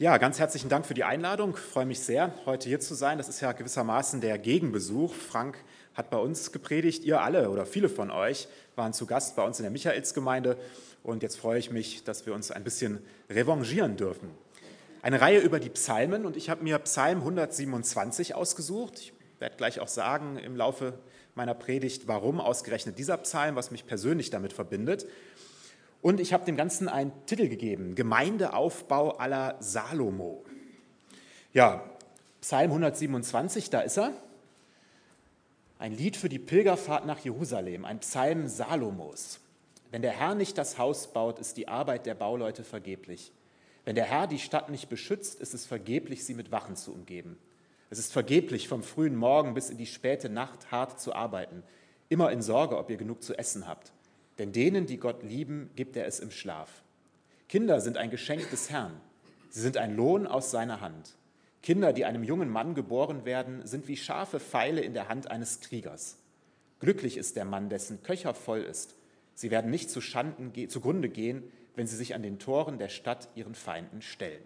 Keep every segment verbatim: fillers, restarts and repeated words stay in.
Ja, ganz herzlichen Dank für die Einladung. Ich freue mich sehr, heute hier zu sein. Das ist ja gewissermaßen der Gegenbesuch. Frank hat bei uns gepredigt. Ihr alle oder viele von euch waren zu Gast bei uns in der Michaelsgemeinde. Und jetzt freue ich mich, dass wir uns ein bisschen revanchieren dürfen. Eine Reihe über die Psalmen und ich habe mir Psalm hundertsiebenundzwanzig ausgesucht. Ich werde gleich auch sagen im Laufe meiner Predigt, warum ausgerechnet dieser Psalm, was mich persönlich damit verbindet. Und ich habe dem Ganzen einen Titel gegeben, Gemeindeaufbau à la Salomo. Ja, Psalm hundertsiebenundzwanzig, da ist er. Ein Lied für die Pilgerfahrt nach Jerusalem, ein Psalm Salomos. Wenn der Herr nicht das Haus baut, ist die Arbeit der Bauleute vergeblich. Wenn der Herr die Stadt nicht beschützt, ist es vergeblich, sie mit Wachen zu umgeben. Es ist vergeblich, vom frühen Morgen bis in die späte Nacht hart zu arbeiten, immer in Sorge, ob ihr genug zu essen habt. Denn denen, die Gott lieben, gibt er es im Schlaf. Kinder sind ein Geschenk des Herrn. Sie sind ein Lohn aus seiner Hand. Kinder, die einem jungen Mann geboren werden, sind wie scharfe Pfeile in der Hand eines Kriegers. Glücklich ist der Mann, dessen Köcher voll ist. Sie werden nicht zu Schanden zugrunde gehen, wenn sie sich an den Toren der Stadt ihren Feinden stellen.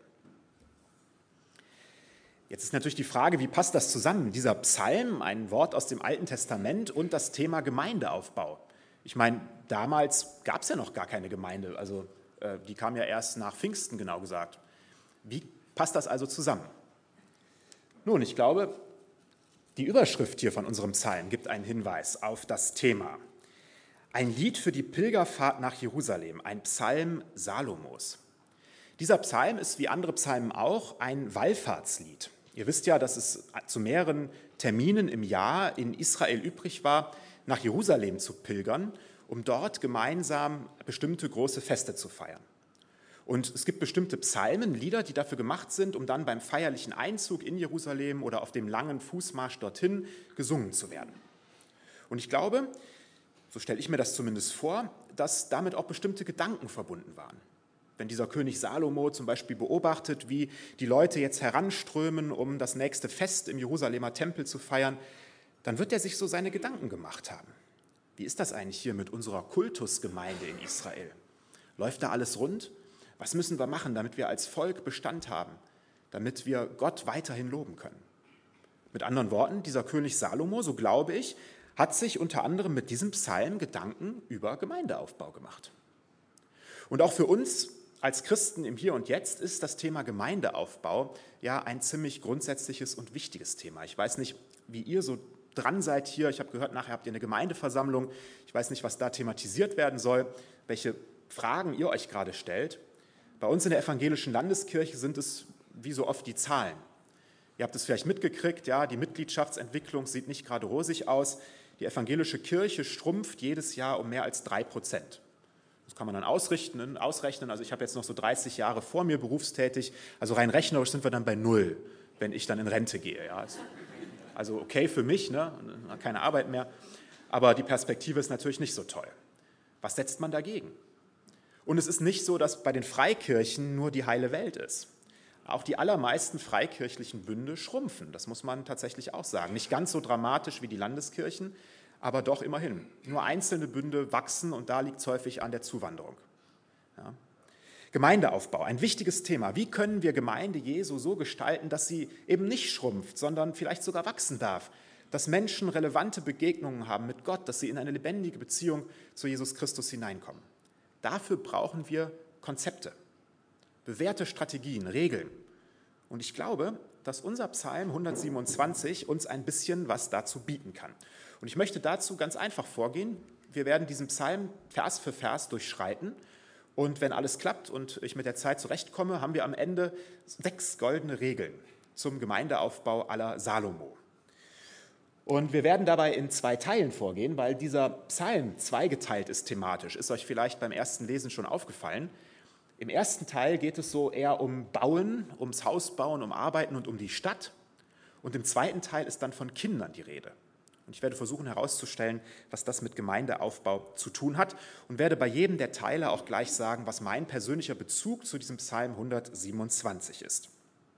Jetzt ist natürlich die Frage, wie passt das zusammen? Dieser Psalm, ein Wort aus dem Alten Testament und das Thema Gemeindeaufbau. Ich meine, damals gab es ja noch gar keine Gemeinde, also äh, die kam ja erst nach Pfingsten, genau gesagt. Wie passt das also zusammen? Nun, ich glaube, die Überschrift hier von unserem Psalm gibt einen Hinweis auf das Thema. Ein Lied für die Pilgerfahrt nach Jerusalem, ein Psalm Salomos. Dieser Psalm ist wie andere Psalmen auch ein Wallfahrtslied. Ihr wisst ja, dass es zu mehreren Terminen im Jahr in Israel übrig war, nach Jerusalem zu pilgern, um dort gemeinsam bestimmte große Feste zu feiern. Und es gibt bestimmte Psalmen, Lieder, die dafür gemacht sind, um dann beim feierlichen Einzug in Jerusalem oder auf dem langen Fußmarsch dorthin gesungen zu werden. Und ich glaube, so stelle ich mir das zumindest vor, dass damit auch bestimmte Gedanken verbunden waren. Wenn dieser König Salomo zum Beispiel beobachtet, wie die Leute jetzt heranströmen, um das nächste Fest im Jerusalemer Tempel zu feiern, dann wird er sich so seine Gedanken gemacht haben. Wie ist das eigentlich hier mit unserer Kultusgemeinde in Israel? Läuft da alles rund? Was müssen wir machen, damit wir als Volk Bestand haben, damit wir Gott weiterhin loben können? Mit anderen Worten, dieser König Salomo, so glaube ich, hat sich unter anderem mit diesem Psalm Gedanken über Gemeindeaufbau gemacht. Und auch für uns als Christen im Hier und Jetzt ist das Thema Gemeindeaufbau ja ein ziemlich grundsätzliches und wichtiges Thema. Ich weiß nicht, wie ihr so dran seid hier. Ich habe gehört, nachher habt ihr eine Gemeindeversammlung. Ich weiß nicht, was da thematisiert werden soll, welche Fragen ihr euch gerade stellt. Bei uns in der evangelischen Landeskirche sind es wie so oft die Zahlen. Ihr habt es vielleicht mitgekriegt, ja, die Mitgliedschaftsentwicklung sieht nicht gerade rosig aus. Die evangelische Kirche schrumpft jedes Jahr um mehr als drei Prozent. Das kann man dann ausrichten, ausrechnen. Also ich habe jetzt noch so dreißig Jahre vor mir berufstätig. Also rein rechnerisch sind wir dann bei null, wenn ich dann in Rente gehe. Ja. Also okay für mich, ne? Keine Arbeit mehr. Aber die Perspektive ist natürlich nicht so toll. Was setzt man dagegen? Und es ist nicht so, dass bei den Freikirchen nur die heile Welt ist. Auch die allermeisten freikirchlichen Bünde schrumpfen. Das muss man tatsächlich auch sagen. Nicht ganz so dramatisch wie die Landeskirchen, aber doch immerhin. Nur einzelne Bünde wachsen und da liegt es häufig an der Zuwanderung. Ja. Gemeindeaufbau, ein wichtiges Thema. Wie können wir Gemeinde Jesu so gestalten, dass sie eben nicht schrumpft, sondern vielleicht sogar wachsen darf? Dass Menschen relevante Begegnungen haben mit Gott, dass sie in eine lebendige Beziehung zu Jesus Christus hineinkommen. Dafür brauchen wir Konzepte, bewährte Strategien, Regeln. Und ich glaube, dass unser Psalm hundertsiebenundzwanzig uns ein bisschen was dazu bieten kann. Und ich möchte dazu ganz einfach vorgehen. Wir werden diesen Psalm Vers für Vers durchschreiten. Und wenn alles klappt und ich mit der Zeit zurechtkomme, haben wir am Ende sechs goldene Regeln zum Gemeindeaufbau à la Salomo. Und wir werden dabei in zwei Teilen vorgehen, weil dieser Psalm zweigeteilt ist thematisch. Ist euch vielleicht beim ersten Lesen schon aufgefallen. Im ersten Teil geht es so eher um Bauen, ums Haus bauen, um Arbeiten und um die Stadt. Und im zweiten Teil ist dann von Kindern die Rede. Und ich werde versuchen herauszustellen, was das mit Gemeindeaufbau zu tun hat und werde bei jedem der Teile auch gleich sagen, was mein persönlicher Bezug zu diesem Psalm hundertsiebenundzwanzig ist.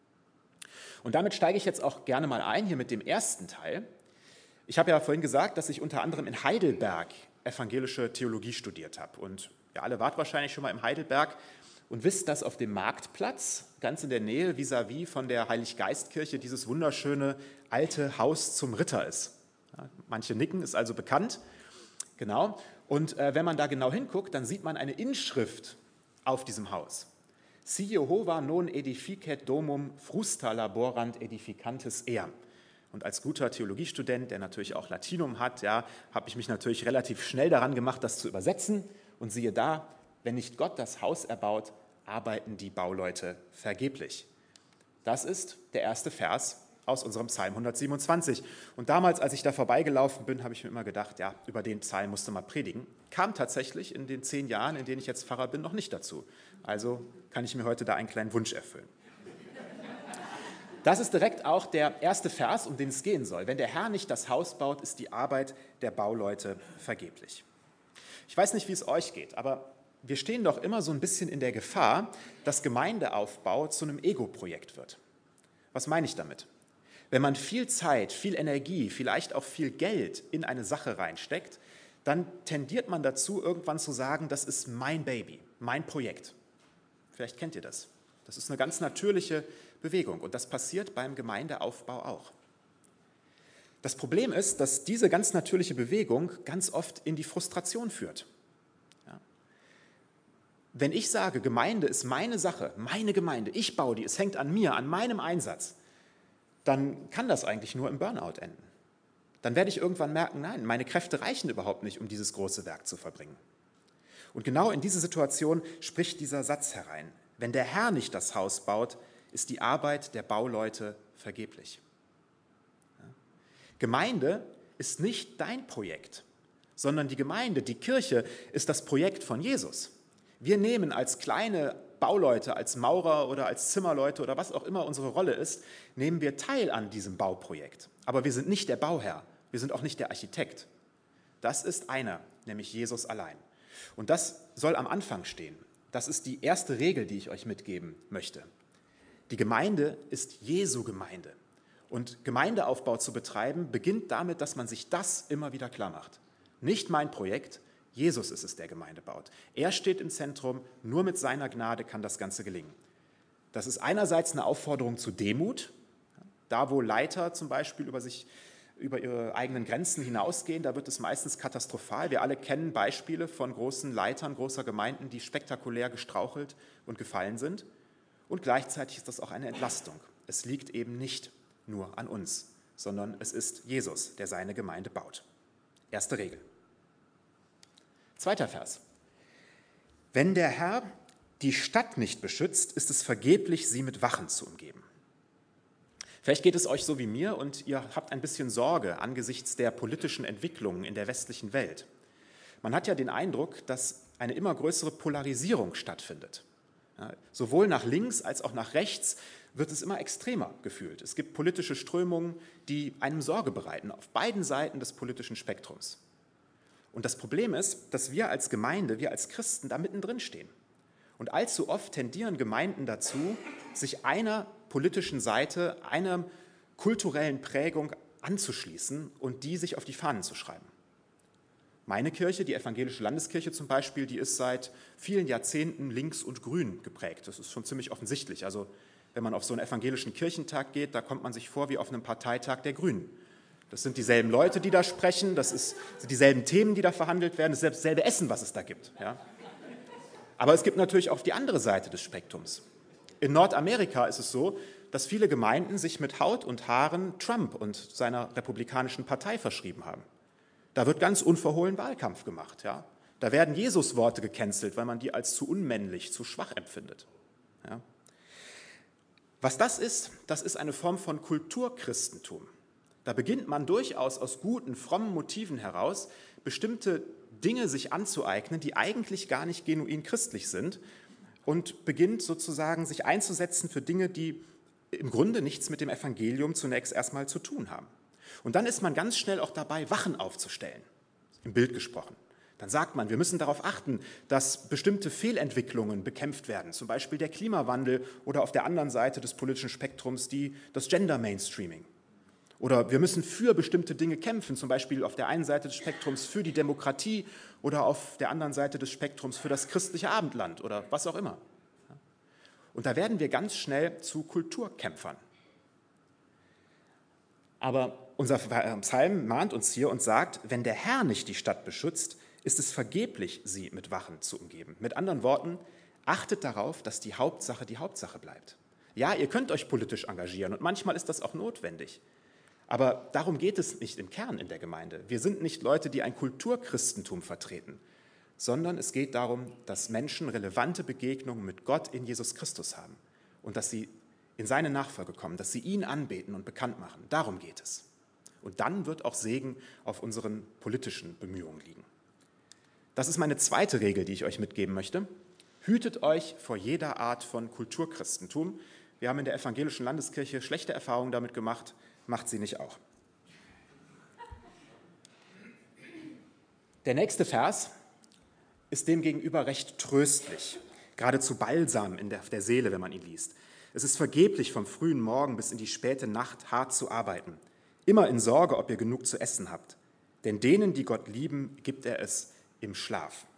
Und damit steige ich jetzt auch gerne mal ein, hier mit dem ersten Teil. Ich habe ja vorhin gesagt, dass ich unter anderem in Heidelberg evangelische Theologie studiert habe. Und ihr alle wart wahrscheinlich schon mal im Heidelberg. und wisst, dass auf dem Marktplatz, ganz in der Nähe, vis-à-vis von der Heiliggeistkirche, dieses wunderschöne alte Haus zum Ritter ist. Ja, manche nicken, ist also bekannt. Genau. Und äh, wenn man da genau hinguckt, dann sieht man eine Inschrift auf diesem Haus. Si Jehova non edificet domum frusta laborant edificantes eam. Und als guter Theologiestudent, der natürlich auch Latinum hat, ja, habe ich mich natürlich relativ schnell daran gemacht, das zu übersetzen. Und siehe da, wenn nicht Gott das Haus erbaut, arbeiten die Bauleute vergeblich. Das ist der erste Vers aus unserem Psalm hundertsiebenundzwanzig. Und damals, als ich da vorbeigelaufen bin, habe ich mir immer gedacht, ja, über den Psalm musste man predigen. Kam tatsächlich in den zehn Jahren, in denen ich jetzt Pfarrer bin, noch nicht dazu. Also kann ich mir heute da einen kleinen Wunsch erfüllen. Das ist direkt auch der erste Vers, um den es gehen soll. Wenn der Herr nicht das Haus baut, ist die Arbeit der Bauleute vergeblich. Ich weiß nicht, wie es euch geht, aber wir stehen doch immer so ein bisschen in der Gefahr, dass Gemeindeaufbau zu einem Ego-Projekt wird. Was meine ich damit? Wenn man viel Zeit, viel Energie, vielleicht auch viel Geld in eine Sache reinsteckt, dann tendiert man dazu, irgendwann zu sagen, das ist mein Baby, mein Projekt. Vielleicht kennt ihr das. Das ist eine ganz natürliche Bewegung und das passiert beim Gemeindeaufbau auch. Das Problem ist, dass diese ganz natürliche Bewegung ganz oft in die Frustration führt. Ja. Wenn ich sage, Gemeinde ist meine Sache, meine Gemeinde, ich baue die, es hängt an mir, an meinem Einsatz, dann kann das eigentlich nur im Burnout enden. Dann werde ich irgendwann merken, nein, meine Kräfte reichen überhaupt nicht, um dieses große Werk zu verbringen. Und genau in diese Situation spricht dieser Satz herein. Wenn der Herr nicht das Haus baut, ist die Arbeit der Bauleute vergeblich. Ja. Gemeinde ist nicht dein Projekt, sondern die Gemeinde, die Kirche ist das Projekt von Jesus. Wir nehmen als kleine Bauleute, als Maurer oder als Zimmerleute oder was auch immer unsere Rolle ist, nehmen wir teil an diesem Bauprojekt. Aber wir sind nicht der Bauherr, wir sind auch nicht der Architekt. Das ist einer, nämlich Jesus allein. Und das soll am Anfang stehen. Das ist die erste Regel, die ich euch mitgeben möchte. Die Gemeinde ist Jesu Gemeinde. Und Gemeindeaufbau zu betreiben, beginnt damit, dass man sich das immer wieder klar macht. Nicht mein Projekt, Jesus ist es, der Gemeinde baut. Er steht im Zentrum, nur mit seiner Gnade kann das Ganze gelingen. Das ist einerseits eine Aufforderung zu Demut. Da, wo Leiter zum Beispiel über sich, über ihre eigenen Grenzen hinausgehen, da wird es meistens katastrophal. Wir alle kennen Beispiele von großen Leitern großer Gemeinden, die spektakulär gestrauchelt und gefallen sind. Und gleichzeitig ist das auch eine Entlastung. Es liegt eben nicht nur an uns, sondern es ist Jesus, der seine Gemeinde baut. Erste Regel. Zweiter Vers. Wenn der Herr die Stadt nicht beschützt, ist es vergeblich, sie mit Wachen zu umgeben. Vielleicht geht es euch so wie mir und ihr habt ein bisschen Sorge angesichts der politischen Entwicklungen in der westlichen Welt. Man hat ja den Eindruck, dass eine immer größere Polarisierung stattfindet. Ja, sowohl nach links als auch nach rechts wird es immer extremer gefühlt. Es gibt politische Strömungen, die einem Sorge bereiten, auf beiden Seiten des politischen Spektrums. Und das Problem ist, dass wir als Gemeinde, wir als Christen da mittendrin stehen. Und allzu oft tendieren Gemeinden dazu, sich einer politischen Seite, einer kulturellen Prägung anzuschließen und die sich auf die Fahnen zu schreiben. Meine Kirche, die evangelische Landeskirche zum Beispiel, die ist seit vielen Jahrzehnten links und grün geprägt. Das ist schon ziemlich offensichtlich. Also wenn man auf so einen evangelischen Kirchentag geht, da kommt man sich vor wie auf einem Parteitag der Grünen. Das sind dieselben Leute, die da sprechen, das ist, sind dieselben Themen, die da verhandelt werden, das ist dasselbe Essen, was es da gibt. Ja. Aber es gibt natürlich auch die andere Seite des Spektrums. In Nordamerika ist es so, dass viele Gemeinden sich mit Haut und Haaren Trump und seiner republikanischen Partei verschrieben haben. Da wird ganz unverhohlen Wahlkampf gemacht. Ja. Da werden Jesus-Worte gecancelt, weil man die als zu unmännlich, zu schwach empfindet. Ja. Was das ist, das ist eine Form von Kulturchristentum. Da beginnt man durchaus aus guten, frommen Motiven heraus, bestimmte Dinge sich anzueignen, die eigentlich gar nicht genuin christlich sind und beginnt sozusagen sich einzusetzen für Dinge, die im Grunde nichts mit dem Evangelium zunächst erstmal zu tun haben. Und dann ist man ganz schnell auch dabei, Wachen aufzustellen, im Bild gesprochen. Dann sagt man, wir müssen darauf achten, dass bestimmte Fehlentwicklungen bekämpft werden, zum Beispiel der Klimawandel oder auf der anderen Seite des politischen Spektrums die, das Gender Mainstreaming. Oder wir müssen für bestimmte Dinge kämpfen, zum Beispiel auf der einen Seite des Spektrums für die Demokratie oder auf der anderen Seite des Spektrums für das christliche Abendland oder was auch immer. Und da werden wir ganz schnell zu Kulturkämpfern. Aber unser Psalm mahnt uns hier und sagt, wenn der Herr nicht die Stadt beschützt, ist es vergeblich, sie mit Wachen zu umgeben. Mit anderen Worten, achtet darauf, dass die Hauptsache die Hauptsache bleibt. Ja, ihr könnt euch politisch engagieren und manchmal ist das auch notwendig. Aber darum geht es nicht im Kern in der Gemeinde. Wir sind nicht Leute, die ein Kulturchristentum vertreten, sondern es geht darum, dass Menschen relevante Begegnungen mit Gott in Jesus Christus haben und dass sie in seine Nachfolge kommen, dass sie ihn anbeten und bekannt machen. Darum geht es. Und dann wird auch Segen auf unseren politischen Bemühungen liegen. Das ist meine zweite Regel, die ich euch mitgeben möchte. Hütet euch vor jeder Art von Kulturchristentum. Wir haben in der evangelischen Landeskirche schlechte Erfahrungen damit gemacht, macht sie nicht auch. Der nächste Vers ist demgegenüber recht tröstlich, geradezu Balsam in der, der Seele, wenn man ihn liest. Es ist vergeblich, vom frühen Morgen bis in die späte Nacht hart zu arbeiten. Immer in Sorge, ob ihr genug zu essen habt. Denn denen, die Gott lieben, gibt er es im Schlaf.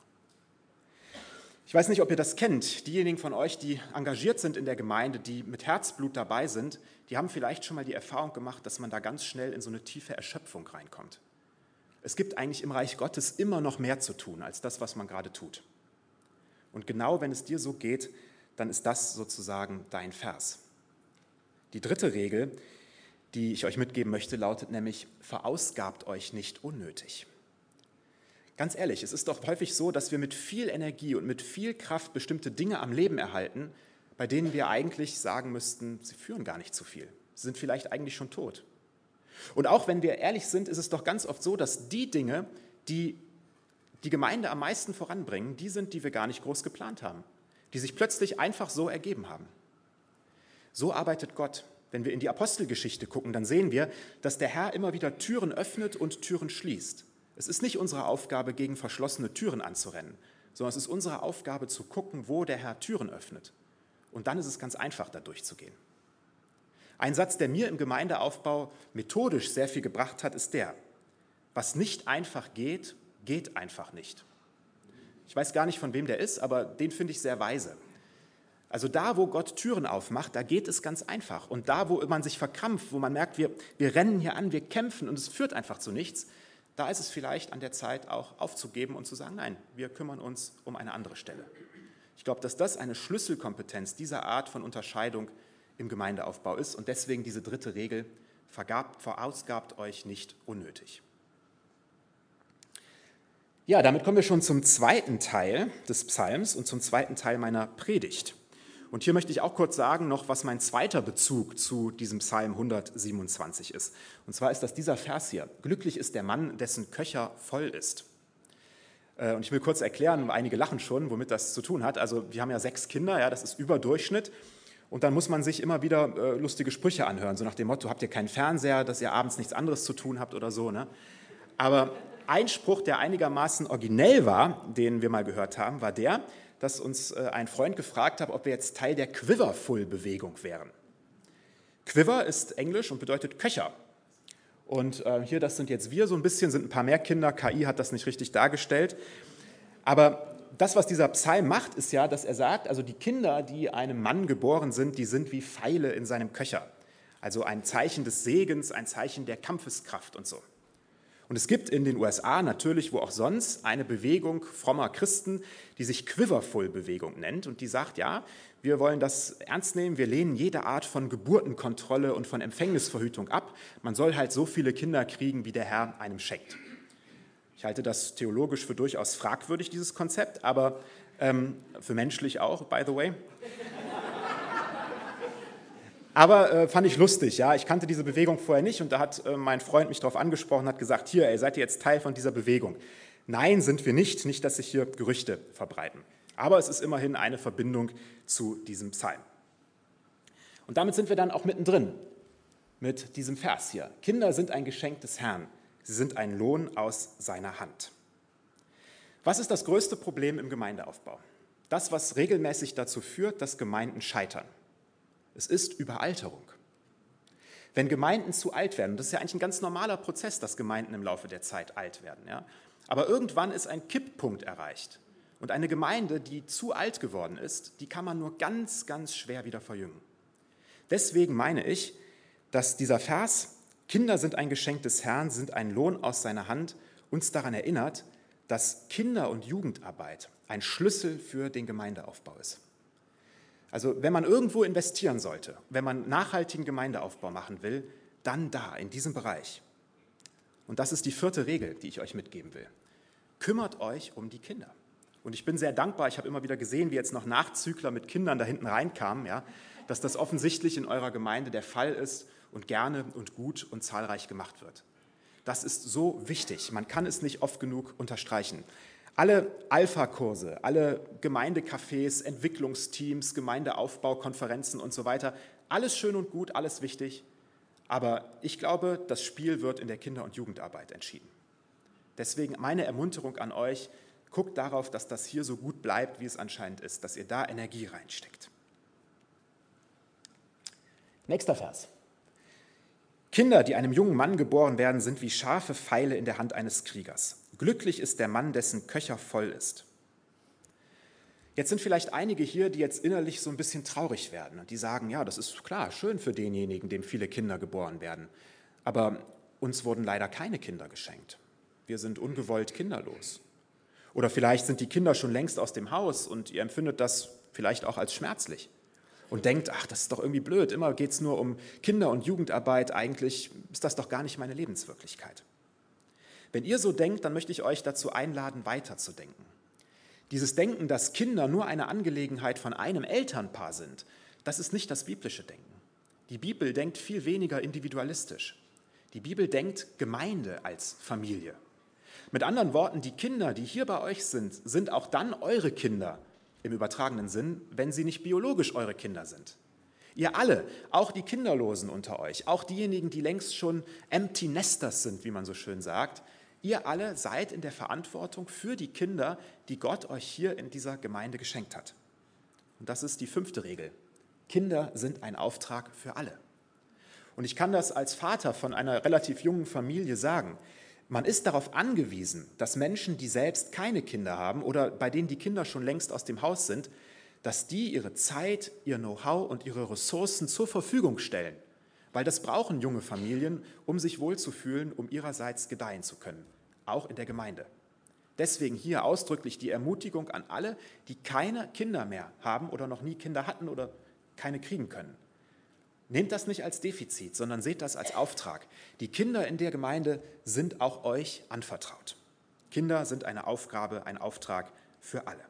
Ich weiß nicht, ob ihr das kennt. Diejenigen von euch, die engagiert sind in der Gemeinde, die mit Herzblut dabei sind, die haben vielleicht schon mal die Erfahrung gemacht, dass man da ganz schnell in so eine tiefe Erschöpfung reinkommt. Es gibt eigentlich im Reich Gottes immer noch mehr zu tun, als das, was man gerade tut. Und genau wenn es dir so geht, dann ist das sozusagen dein Vers. Die dritte Regel, die ich euch mitgeben möchte, lautet nämlich, verausgabt euch nicht unnötig. Ganz ehrlich, es ist doch häufig so, dass wir mit viel Energie und mit viel Kraft bestimmte Dinge am Leben erhalten, bei denen wir eigentlich sagen müssten, sie führen gar nicht zu viel. Sie sind vielleicht eigentlich schon tot. Und auch wenn wir ehrlich sind, ist es doch ganz oft so, dass die Dinge, die die Gemeinde am meisten voranbringen, die sind, die wir gar nicht groß geplant haben, die sich plötzlich einfach so ergeben haben. So arbeitet Gott. Wenn wir in die Apostelgeschichte gucken, dann sehen wir, dass der Herr immer wieder Türen öffnet und Türen schließt. Es ist nicht unsere Aufgabe, gegen verschlossene Türen anzurennen, sondern es ist unsere Aufgabe zu gucken, wo der Herr Türen öffnet. Und dann ist es ganz einfach, da durchzugehen. Ein Satz, der mir im Gemeindeaufbau methodisch sehr viel gebracht hat, ist der: Was nicht einfach geht, geht einfach nicht. Ich weiß gar nicht, von wem der ist, aber den finde ich sehr weise. Also da, wo Gott Türen aufmacht, da geht es ganz einfach. Und da, wo man sich verkrampft, wo man merkt, wir, wir rennen hier an, wir kämpfen und es führt einfach zu nichts, da ist es vielleicht an der Zeit auch aufzugeben und zu sagen, nein, wir kümmern uns um eine andere Stelle. Ich glaube, dass das eine Schlüsselkompetenz dieser Art von Unterscheidung im Gemeindeaufbau ist und deswegen diese dritte Regel, vergabt, verausgabt euch nicht unnötig. Ja, damit kommen wir schon zum zweiten Teil des Psalms und zum zweiten Teil meiner Predigt. Und hier möchte ich auch kurz sagen noch, was mein zweiter Bezug zu diesem Psalm hundertsiebenundzwanzig ist. Und zwar ist das dieser Vers hier: Glücklich ist der Mann, dessen Köcher voll ist. Und ich will kurz erklären, einige lachen schon, womit das zu tun hat. Also wir haben ja sechs Kinder, ja, das ist Überdurchschnitt. Und dann muss man sich immer wieder äh, lustige Sprüche anhören, so nach dem Motto, habt ihr keinen Fernseher, dass ihr abends nichts anderes zu tun habt oder so. Ne? Aber ein Spruch, der einigermaßen originell war, den wir mal gehört haben, war der, dass uns äh, ein Freund gefragt hat, ob wir jetzt Teil der Quiverful-Bewegung wären. Quiver ist Englisch und bedeutet Köcher. Und äh, hier, das sind jetzt wir so ein bisschen, sind ein paar mehr Kinder. K I hat das nicht richtig dargestellt. Aber das, was dieser Psalm macht, ist ja, dass er sagt, also die Kinder, die einem Mann geboren sind, die sind wie Pfeile in seinem Köcher. Also ein Zeichen des Segens, ein Zeichen der Kampfeskraft und so. Und es gibt in den U S A natürlich, wo auch sonst, eine Bewegung frommer Christen, die sich Quiverful-Bewegung nennt und die sagt, ja, wir wollen das ernst nehmen, wir lehnen jede Art von Geburtenkontrolle und von Empfängnisverhütung ab. Man soll halt so viele Kinder kriegen, wie der Herr einem schenkt. Ich halte das theologisch für durchaus fragwürdig, dieses Konzept, aber ähm, für menschlich auch, by the way. Aber äh, fand ich lustig, ja. Ich kannte diese Bewegung vorher nicht und da hat äh, mein Freund mich darauf angesprochen, hat gesagt, hier, ey, seid ihr jetzt Teil von dieser Bewegung? Nein, sind wir nicht, nicht, dass sich hier Gerüchte verbreiten. Aber es ist immerhin eine Verbindung zu diesem Psalm. Und damit sind wir dann auch mittendrin mit diesem Vers hier. Kinder sind ein Geschenk des Herrn, sie sind ein Lohn aus seiner Hand. Was ist das größte Problem im Gemeindeaufbau? Das, was regelmäßig dazu führt, dass Gemeinden scheitern. Es ist Überalterung. Wenn Gemeinden zu alt werden, das ist ja eigentlich ein ganz normaler Prozess, dass Gemeinden im Laufe der Zeit alt werden, ja? Aber irgendwann ist ein Kipppunkt erreicht Und eine Gemeinde, die zu alt geworden ist, die kann man nur ganz, ganz schwer wieder verjüngen. Deswegen meine ich, dass dieser Vers, Kinder sind ein Geschenk des Herrn, sind ein Lohn aus seiner Hand, uns daran erinnert, dass Kinder- und Jugendarbeit ein Schlüssel für den Gemeindeaufbau ist. Also wenn man irgendwo investieren sollte, wenn man nachhaltigen Gemeindeaufbau machen will, dann da, in diesem Bereich. Und das ist die vierte Regel, die ich euch mitgeben will. Kümmert euch um die Kinder. Und ich bin sehr dankbar, ich habe immer wieder gesehen, wie jetzt noch Nachzügler mit Kindern da hinten reinkamen, ja, dass das offensichtlich in eurer Gemeinde der Fall ist und gerne und gut und zahlreich gemacht wird. Das ist so wichtig, man kann es nicht oft genug unterstreichen. Alle Alpha-Kurse, alle Gemeindecafés, Entwicklungsteams, Gemeindeaufbaukonferenzen und so weiter, alles schön und gut, alles wichtig, aber ich glaube, das Spiel wird in der Kinder- und Jugendarbeit entschieden. Deswegen meine Ermunterung an euch, guckt darauf, dass das hier so gut bleibt, wie es anscheinend ist, dass ihr da Energie reinsteckt. Nächster Vers. Kinder, die einem jungen Mann geboren werden, sind wie scharfe Pfeile in der Hand eines Kriegers. Glücklich ist der Mann, dessen Köcher voll ist. Jetzt sind vielleicht einige hier, die jetzt innerlich so ein bisschen traurig werden und die sagen, ja, das ist klar, schön für denjenigen, dem viele Kinder geboren werden. Aber uns wurden leider keine Kinder geschenkt. Wir sind ungewollt kinderlos. Oder vielleicht sind die Kinder schon längst aus dem Haus und ihr empfindet das vielleicht auch als schmerzlich. Und denkt, ach, das ist doch irgendwie blöd, immer geht es nur um Kinder- und Jugendarbeit, eigentlich ist das doch gar nicht meine Lebenswirklichkeit. Wenn ihr so denkt, dann möchte ich euch dazu einladen, weiterzudenken. Dieses Denken, dass Kinder nur eine Angelegenheit von einem Elternpaar sind, das ist nicht das biblische Denken. Die Bibel denkt viel weniger individualistisch. Die Bibel denkt Gemeinde als Familie. Mit anderen Worten, die Kinder, die hier bei euch sind, sind auch dann eure Kinder, im übertragenen Sinn, wenn sie nicht biologisch eure Kinder sind. Ihr alle, auch die Kinderlosen unter euch, auch diejenigen, die längst schon Empty Nesters sind, wie man so schön sagt, ihr alle seid in der Verantwortung für die Kinder, die Gott euch hier in dieser Gemeinde geschenkt hat. Und das ist die fünfte Regel. Kinder sind ein Auftrag für alle. Und ich kann das als Vater von einer relativ jungen Familie sagen. Man ist darauf angewiesen, dass Menschen, die selbst keine Kinder haben oder bei denen die Kinder schon längst aus dem Haus sind, dass die ihre Zeit, ihr Know-how und ihre Ressourcen zur Verfügung stellen. Weil das brauchen junge Familien, um sich wohlzufühlen, um ihrerseits gedeihen zu können, auch in der Gemeinde. Deswegen hier ausdrücklich die Ermutigung an alle, die keine Kinder mehr haben oder noch nie Kinder hatten oder keine kriegen können. Nehmt das nicht als Defizit, sondern seht das als Auftrag. Die Kinder in der Gemeinde sind auch euch anvertraut. Kinder sind eine Aufgabe, ein Auftrag für alle.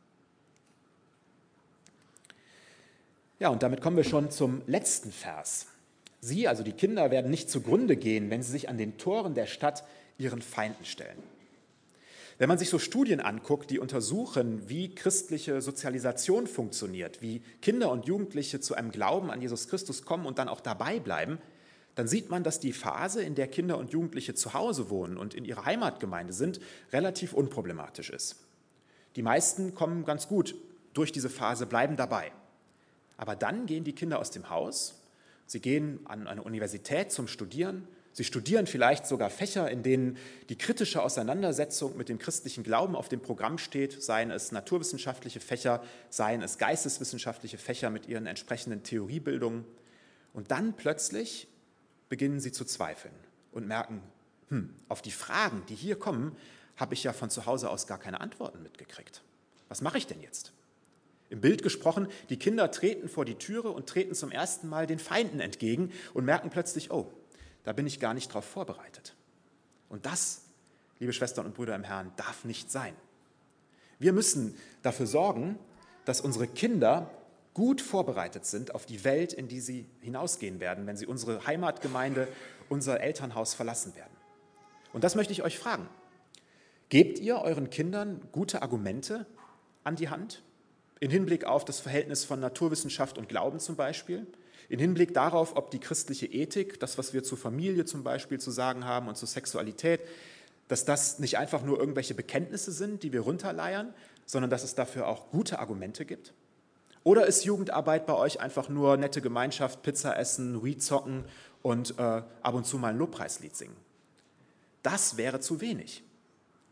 Ja, und damit kommen wir schon zum letzten Vers. Sie, also die Kinder, werden nicht zugrunde gehen, wenn sie sich an den Toren der Stadt ihren Feinden stellen. Wenn man sich so Studien anguckt, die untersuchen, wie christliche Sozialisation funktioniert, wie Kinder und Jugendliche zu einem Glauben an Jesus Christus kommen und dann auch dabei bleiben, dann sieht man, dass die Phase, in der Kinder und Jugendliche zu Hause wohnen und in ihrer Heimatgemeinde sind, relativ unproblematisch ist. Die meisten kommen ganz gut durch diese Phase, bleiben dabei. Aber dann gehen die Kinder aus dem Haus, sie gehen an eine Universität zum Studieren, sie studieren vielleicht sogar Fächer, in denen die kritische Auseinandersetzung mit dem christlichen Glauben auf dem Programm steht, seien es naturwissenschaftliche Fächer, seien es geisteswissenschaftliche Fächer mit ihren entsprechenden Theoriebildungen. Und dann plötzlich beginnen sie zu zweifeln und merken, hm, auf die Fragen, die hier kommen, habe ich ja von zu Hause aus gar keine Antworten mitgekriegt. Was mache ich denn jetzt? Im Bild gesprochen, die Kinder treten vor die Türe und treten zum ersten Mal den Feinden entgegen und merken plötzlich, oh, da bin ich gar nicht drauf vorbereitet. Und das, liebe Schwestern und Brüder im Herrn, darf nicht sein. Wir müssen dafür sorgen, dass unsere Kinder gut vorbereitet sind auf die Welt, in die sie hinausgehen werden, wenn sie unsere Heimatgemeinde, unser Elternhaus verlassen werden. Und das möchte ich euch fragen. Gebt ihr euren Kindern gute Argumente an die Hand? In Hinblick auf das Verhältnis von Naturwissenschaft und Glauben zum Beispiel? In Hinblick darauf, ob die christliche Ethik, das, was wir zur Familie zum Beispiel zu sagen haben und zur Sexualität, dass das nicht einfach nur irgendwelche Bekenntnisse sind, die wir runterleiern, sondern dass es dafür auch gute Argumente gibt? Oder ist Jugendarbeit bei euch einfach nur nette Gemeinschaft, Pizza essen, Wii zocken und äh, ab und zu mal ein Lobpreislied singen? Das wäre zu wenig.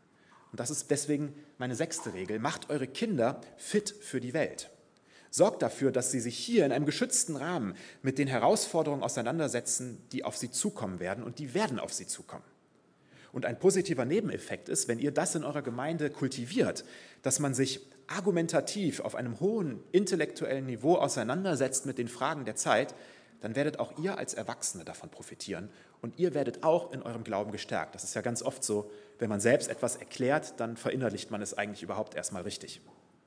Und das ist deswegen meine sechste Regel. Macht eure Kinder fit für die Welt. Sorgt dafür, dass sie sich hier in einem geschützten Rahmen mit den Herausforderungen auseinandersetzen, die auf sie zukommen werden, und die werden auf sie zukommen. Und ein positiver Nebeneffekt ist, wenn ihr das in eurer Gemeinde kultiviert, dass man sich argumentativ auf einem hohen intellektuellen Niveau auseinandersetzt mit den Fragen der Zeit, dann werdet auch ihr als Erwachsene davon profitieren und ihr werdet auch in eurem Glauben gestärkt. Das ist ja ganz oft so, wenn man selbst etwas erklärt, dann verinnerlicht man es eigentlich überhaupt erstmal richtig.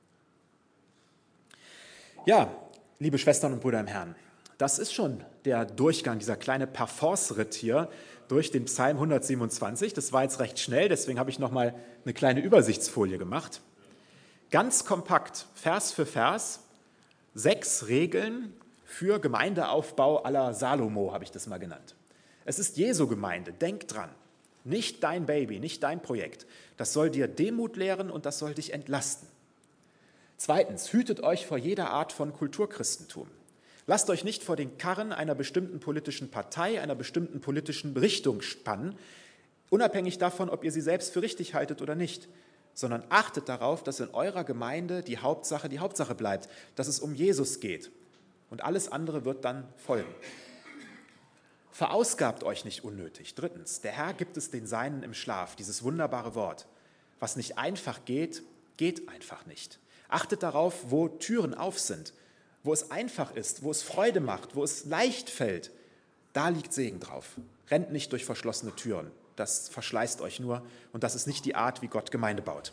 Ja, liebe Schwestern und Brüder im Herrn, das ist schon der Durchgang, dieser kleine Parforce-Ritt hier durch den Psalm hundertsiebenundzwanzig. Das war jetzt recht schnell, deswegen habe ich nochmal eine kleine Übersichtsfolie gemacht. Ganz kompakt, Vers für Vers, sechs Regeln für Gemeindeaufbau à la Salomo, habe ich das mal genannt. Es ist Jesu Gemeinde, denk dran. Nicht dein Baby, nicht dein Projekt. Das soll dir Demut lehren und das soll dich entlasten. Zweitens, hütet euch vor jeder Art von Kulturchristentum. Lasst euch nicht vor den Karren einer bestimmten politischen Partei, einer bestimmten politischen Richtung spannen, unabhängig davon, ob ihr sie selbst für richtig haltet oder nicht, sondern achtet darauf, dass in eurer Gemeinde die Hauptsache die Hauptsache bleibt, dass es um Jesus geht und alles andere wird dann folgen. Verausgabt euch nicht unnötig. Drittens, der Herr gibt es den Seinen im Schlaf, dieses wunderbare Wort. Was nicht einfach geht, geht einfach nicht. Achtet darauf, wo Türen auf sind, wo es einfach ist, wo es Freude macht, wo es leicht fällt. Da liegt Segen drauf. Rennt nicht durch verschlossene Türen. Das verschleißt euch nur und das ist nicht die Art, wie Gott Gemeinde baut.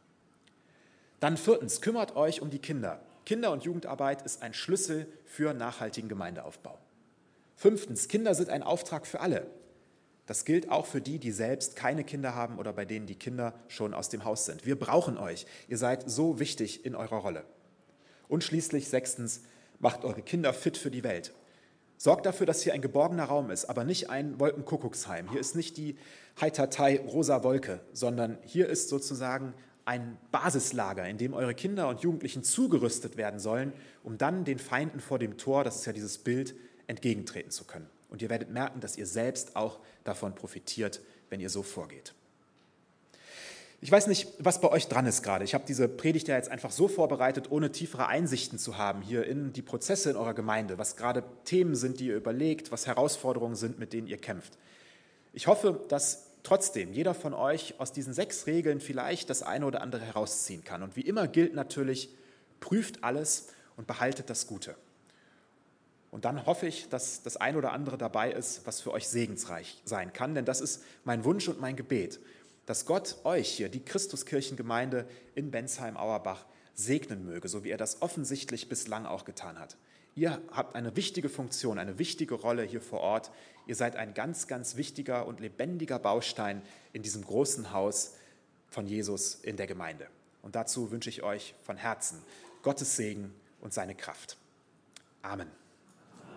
Dann viertens, kümmert euch um die Kinder. Kinder- und Jugendarbeit ist ein Schlüssel für nachhaltigen Gemeindeaufbau. Fünftens, Kinder sind ein Auftrag für alle. Das gilt auch für die, die selbst keine Kinder haben oder bei denen die Kinder schon aus dem Haus sind. Wir brauchen euch. Ihr seid so wichtig in eurer Rolle. Und schließlich sechstens, macht eure Kinder fit für die Welt. Sorgt dafür, dass hier ein geborgener Raum ist, aber nicht ein Wolkenkuckucksheim. Hier ist nicht die Heitertei rosa Wolke, sondern hier ist sozusagen ein Basislager, in dem eure Kinder und Jugendlichen zugerüstet werden sollen, um dann den Feinden vor dem Tor, das ist ja dieses Bild, entgegentreten zu können. Und ihr werdet merken, dass ihr selbst auch davon profitiert, wenn ihr so vorgeht. Ich weiß nicht, was bei euch dran ist gerade. Ich habe diese Predigt ja jetzt einfach so vorbereitet, ohne tiefere Einsichten zu haben hier in die Prozesse in eurer Gemeinde, was gerade Themen sind, die ihr überlegt, was Herausforderungen sind, mit denen ihr kämpft. Ich hoffe, dass trotzdem jeder von euch aus diesen sechs Regeln vielleicht das eine oder andere herausziehen kann. Und wie immer gilt natürlich, prüft alles und behaltet das Gute. Und dann hoffe ich, dass das ein oder andere dabei ist, was für euch segensreich sein kann, denn das ist mein Wunsch und mein Gebet, dass Gott euch hier, die Christuskirchengemeinde in Bensheim-Auerbach, segnen möge, so wie er das offensichtlich bislang auch getan hat. Ihr habt eine wichtige Funktion, eine wichtige Rolle hier vor Ort. Ihr seid ein ganz, ganz wichtiger und lebendiger Baustein in diesem großen Haus von Jesus in der Gemeinde. Und dazu wünsche ich euch von Herzen Gottes Segen und seine Kraft. Amen.